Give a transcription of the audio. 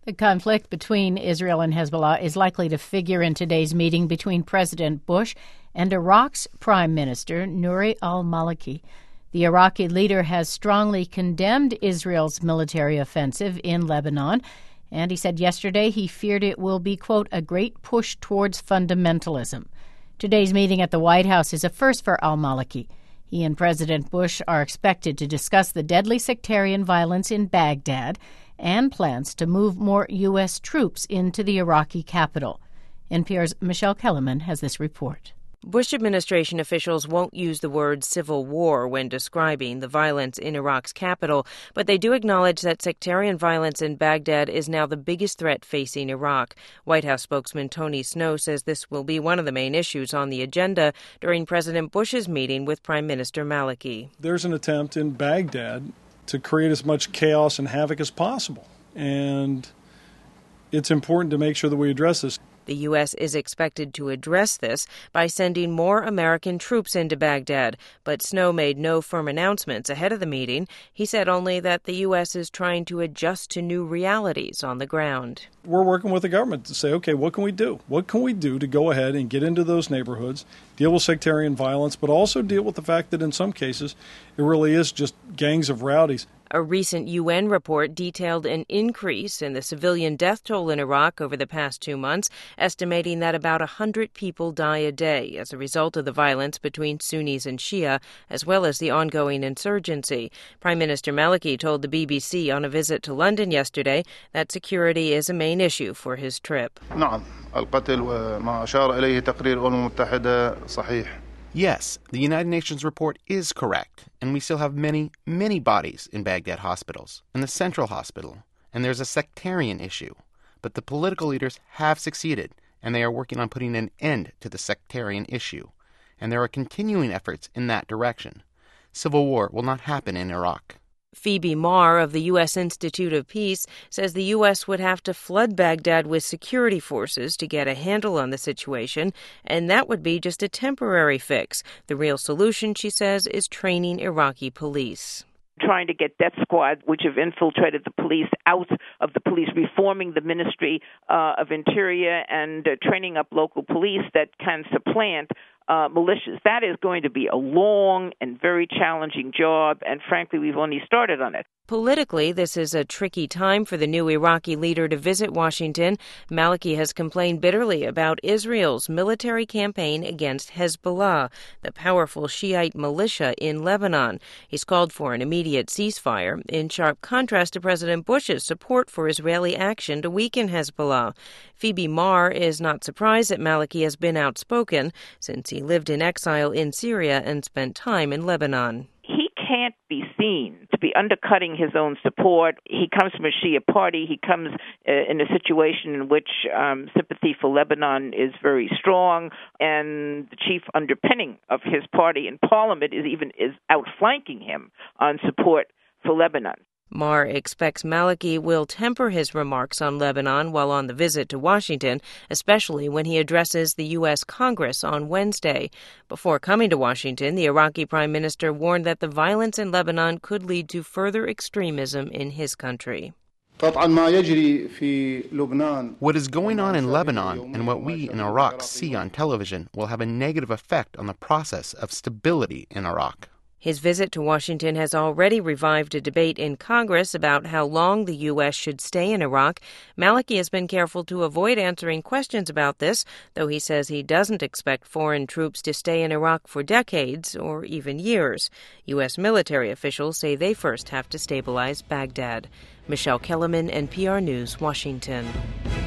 The conflict between Israel and Hezbollah is likely to figure in today's meeting between President Bush and Iraq's Prime Minister Nouri al-Maliki. The Iraqi leader has strongly condemned Israel's military offensive in Lebanon, and he said yesterday he feared it will be, quote, a great push towards fundamentalism. Today's meeting at the White House is a first for al-Maliki. He and President Bush are expected to discuss the deadly sectarian violence in Baghdad and plans to move more U.S. troops into the Iraqi capital. NPR's Michelle Kellerman has this report. Bush administration officials won't use the word civil war when describing the violence in Iraq's capital, but they do acknowledge that sectarian violence in Baghdad is now the biggest threat facing Iraq. White House spokesman Tony Snow says this will be one of the main issues on the agenda during President Bush's meeting with Prime Minister Maliki. There's an attempt in Baghdad to create as much chaos and havoc as possible, and it's important to make sure that we address this. The U.S. is expected to address this by sending more American troops into Baghdad, but Snow made no firm announcements ahead of the meeting. He said only that the U.S. is trying to adjust to new realities on the ground. We're working with the government to say, okay, what can we do? What can we do to go ahead and get into those neighborhoods, deal with sectarian violence, but also deal with the fact that in some cases it really is just gangs of rowdies. A recent UN report detailed an increase in the civilian death toll in Iraq over the past 2 months, estimating that about 100 people die a day as a result of the violence between Sunnis and Shia, as well as the ongoing insurgency. Prime Minister Maliki told the BBC on a visit to London yesterday that security is a main issue for his trip. نعم القتل وما أشار إليه تقرير الأمم المتحدة صحيح. Yes, the United Nations report is correct, and we still have many, many bodies in Baghdad hospitals, and the Central Hospital, and there's a sectarian issue. But the political leaders have succeeded, and they are working on putting an end to the sectarian issue, and there are continuing efforts in that direction. Civil war will not happen in Iraq. Phoebe Marr of the U.S. Institute of Peace says the U.S. would have to flood Baghdad with security forces to get a handle on the situation, and that would be just a temporary fix. The real solution, she says, is training Iraqi police. Trying to get death squads, which have infiltrated the police, out of the police, reforming the Ministry of Interior and training up local police that can supplant militias. That is going to be a long and very challenging job, and frankly, we've only started on it. Politically, this is a tricky time for the new Iraqi leader to visit Washington. Maliki has complained bitterly about Israel's military campaign against Hezbollah, the powerful Shiite militia in Lebanon. He's called for an immediate ceasefire, in sharp contrast to President Bush's support for Israeli action to weaken Hezbollah. Phoebe Marr is not surprised that Maliki has been outspoken since he lived in exile in Syria and spent time in Lebanon. He can't be seen to be undercutting his own support. He comes from a Shia party. He comes in a situation in which sympathy for Lebanon is very strong, and the chief underpinning of his party in parliament is outflanking him on support for Lebanon. Marr expects Maliki will temper his remarks on Lebanon while on the visit to Washington, especially when he addresses the U.S. Congress on Wednesday. Before coming to Washington, the Iraqi prime minister warned that the violence in Lebanon could lead to further extremism in his country. What is going on in Lebanon and what we in Iraq see on television will have a negative effect on the process of stability in Iraq. His visit to Washington has already revived a debate in Congress about how long the U.S. should stay in Iraq. Maliki has been careful to avoid answering questions about this, though he says he doesn't expect foreign troops to stay in Iraq for decades or even years. U.S. military officials say they first have to stabilize Baghdad. Michelle Kellerman, NPR News, Washington.